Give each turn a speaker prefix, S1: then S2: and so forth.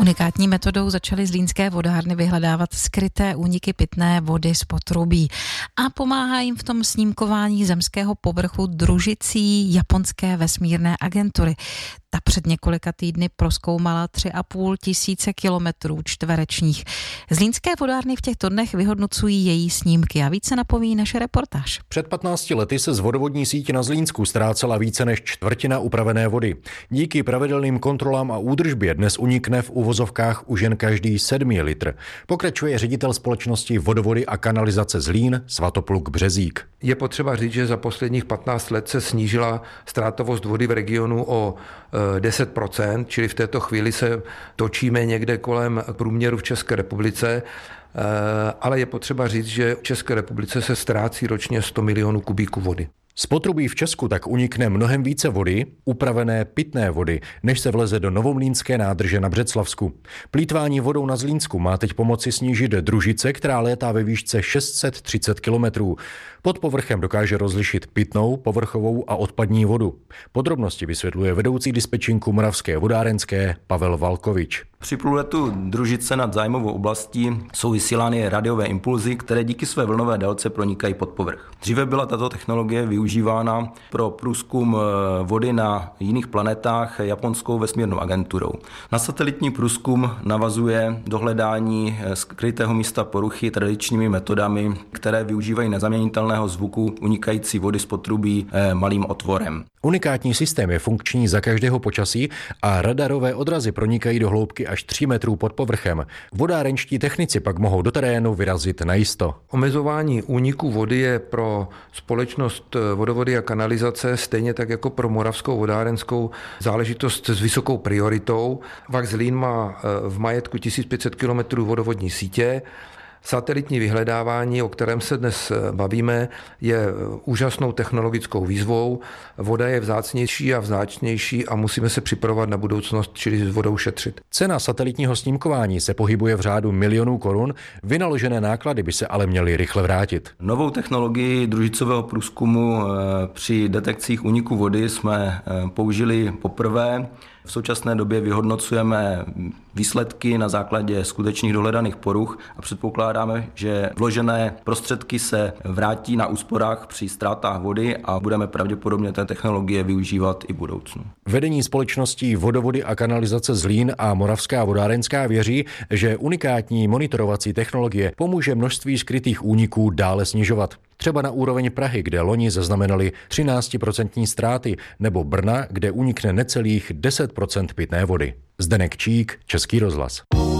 S1: Unikátní metodou začaly zlínské vodárny vyhledávat skryté úniky pitné vody z potrubí a pomáhá jim v tom snímkování zemského povrchu družicí japonské vesmírné agentury. Ta před několika týdny prozkoumala 3,5 tisíce kilometrů čtverečních. Zlínské vodárny v těchto dnech vyhodnocují její snímky a více napoví naše reportáž.
S2: Před 15 lety se z vodovodní síti na Zlínsku ztrácela více než čtvrtina upravené vody. Díky pravidelným kontrolám a údržbě dnes unikne v uvozovkách už jen každý 7. litr. Pokračuje ředitel společnosti Vodovody a kanalizace Zlín Svatopluk Březík.
S3: Je potřeba říct, že za posledních 15 let se snížila ztrátovost vody v regionu o 10%, čili v této chvíli se točíme někde kolem průměru v České republice, ale je potřeba říct, že v České republice se ztrácí ročně 100 milionů kubíků vody.
S2: Z potrubí v Česku tak unikne mnohem více vody, upravené pitné vody, než se vleze do Novomlýnské nádrže na Břeclavsku. Plýtvání vodou na Zlínsku má teď pomoci snížit družice, která létá ve výšce 630 kilometrů. Pod povrchem dokáže rozlišit pitnou, povrchovou a odpadní vodu. Podrobnosti vysvětluje vedoucí dispečinku Moravské vodárenské Pavel Valkovič.
S4: Při průletu družice nad zájmovou oblastí jsou vysílány radiové impulzy, které díky své vlnové délce pronikají pod povrch. Dříve byla tato technologie využívána pro průzkum vody na jiných planetách japonskou vesmírnou agenturou. Na satelitní průzkum navazuje dohledání skrytého místa poruchy tradičními metodami, které využívají nezaměnitelného zvuku unikající vody z potrubí malým otvorem.
S2: Unikátní systém je funkční za každého počasí a radarové odrazy pronikají do hloubky až 3 metrů pod povrchem. Vodárenští technici pak mohou do terénu vyrazit najisto.
S3: Omezování úniku vody je pro společnost Vodovody a kanalizace stejně tak jako pro Moravskou vodárenskou záležitost s vysokou prioritou. Vak Zlín má v majetku 1500 km vodovodní sítě. Satelitní vyhledávání, o kterém se dnes bavíme, je úžasnou technologickou výzvou. Voda je vzácnější a vzácnější a musíme se připravovat na budoucnost, čili s vodou šetřit.
S2: Cena satelitního snímkování se pohybuje v řádu milionů korun, vynaložené náklady by se ale měly rychle vrátit.
S4: Novou technologii družicového průzkumu při detekcích úniku vody jsme použili poprvé. V současné době vyhodnocujeme výsledky na základě skutečných dohledaných poruch a předpokládáme, že vložené prostředky se vrátí na úsporách při ztrátách vody a budeme pravděpodobně té technologie využívat i v budoucnu.
S2: Vedení společností Vodovody a kanalizace Zlín a Moravská vodárenská věří, že unikátní monitorovací technologie pomůže množství skrytých úniků dále snižovat. Třeba na úroveň Prahy, kde loni zaznamenali 13% ztráty, nebo Brna, kde unikne necelých 10% pitné vody. Zdeněk Čík, Český rozhlas.